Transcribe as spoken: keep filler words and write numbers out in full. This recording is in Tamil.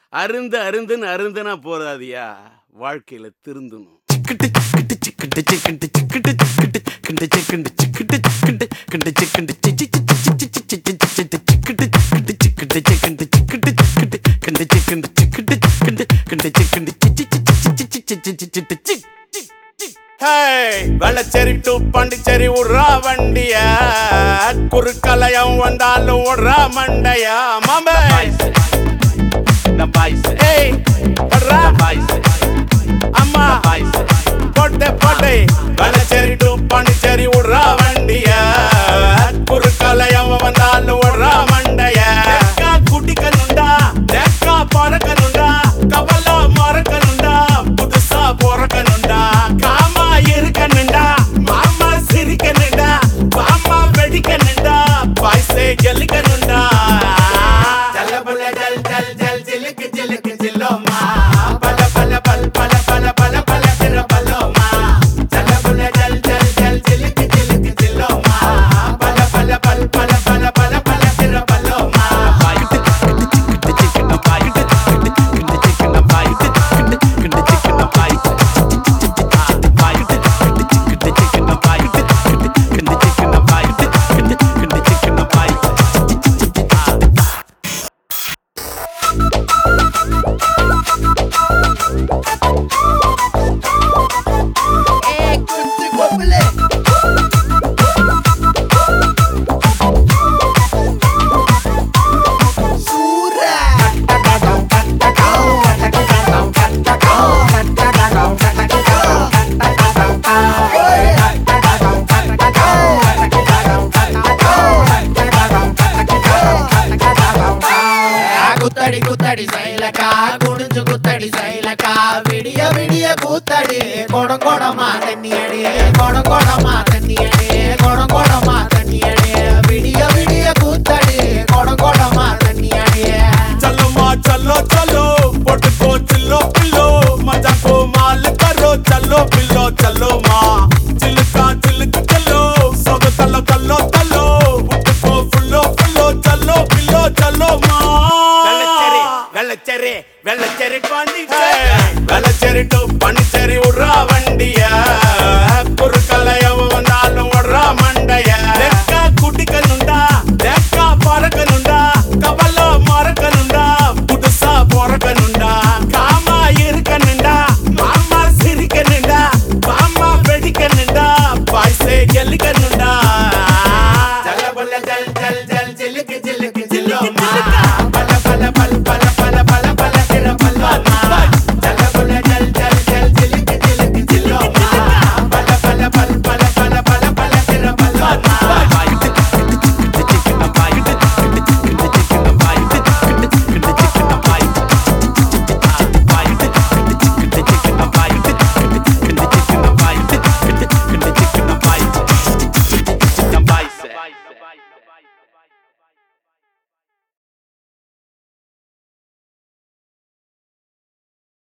அருந்து அருந்துன்னு அருந்துனா போதாதியா, வாழ்க்கையில திருந்தணும். வெள்ளச்சேரி டு பாண்டிச்சேரி உட்ரா வண்டிய, குறுக்கலையம் வந்தாலும் உட்ரா மண்டையா மாமே. அம்மா போட்டு போட்டு வெள்ளச்சேரி டு பாண்டிச்சேரி உட்ரா வண்டிய, குறுக்கலையம் வந்தாலும் உட்ரா மண்டைய. குடிக்கணுண்டா தேக்கா பறக்கணுண்டா, கவலா மறக்கணுண்டா, புதுசா பிறக்கணுண்டா, காமா இருக்கணுண்டா, மாமா சிரிக்கணுண்டா, மாமா வெடிக்கணுண்டா, பாய்ஸே கெலிக்கணுண்டா. ஜல்ல ஜல் ஜல் ஜல் ஜிலுக்கு ஜிலுக்கு ஜில்லோமா, பல பல பல் பல பல பல பல திர பல்லோமா. ஜல்ல ஜல் ஜல் ஜல் ஜிலுக்கு ஜிலுக்கு ஜில்லோமா, பல பல பல் பல பல பல பல திர பல்லோமா. குத்தடி குத்தடி சைலக்கா, குடிஞ்சு குத்தடி சைலக்கா, விடிய விடிய கூத்தடி, கொடம் கொடமா தண்ணி அடி, கொடம் கொடமா தண்ணி அடி, கொடம் கொடமா தண்ணி அடி, விடிய விடிய கூத்தடி, கொடம் கொடமா தண்ணி அடி. चलो चलो चलो पोटको चिल्लो पिल्लो, मजा को माल करो, चलो पिल्लो चलो माँ, चिल्का चिल्क चलो, सब तलो तलो तलो, उठको फुल्लो फुल्लो, चलो पिल्लो चलो माँ. வெள்ளச்சேரி வெள்ளச்சேரி வெள்ளச்சேரி பாண்டிச்சேரி, வெள்ளச்சேரி டு பாண்டிச்சேரி உட்ரா